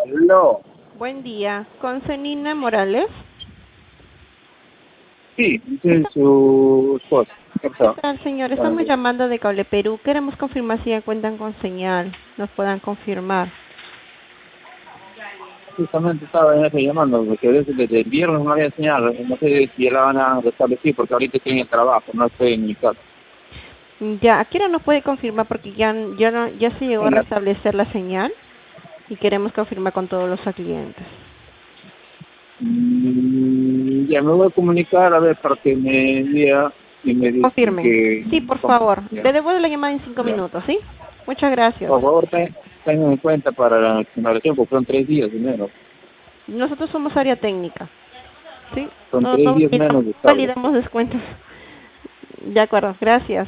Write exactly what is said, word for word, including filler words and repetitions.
Aló. Buen día. ¿Con Cenina Morales? Sí, sí, su esposa. ¿Qué ¿Qué pasó? tal, señor? Buenos Estamos días. llamando de Cable Perú. Queremos confirmar si ya cuentan con señal. Nos puedan confirmar. Justamente estaba en eso llamando, porque desde, desde el viernes no había señal. No sé si ya la van a restablecer, porque ahorita estoy en el trabajo, no estoy en mi casa. Ya, ¿a qué hora nos puede confirmar? Porque ya, ya, no- ya se llegó a En la- restablecer la señal y queremos confirmar con todos los clientes. Mm, ya me voy a comunicar a ver para que me diga y me dicen Confirmen. que... Sí, por ¿cómo? favor. Ya, Le devuelvo la llamada en cinco ya. minutos, ¿sí? Muchas gracias. Por favor, ten- tengan en cuenta para la acumulación, porque son tres días menos. Nosotros somos área técnica, ¿sí? Son No, tres no días validamos, menos de no cable. validamos descuentos. De acuerdo, gracias.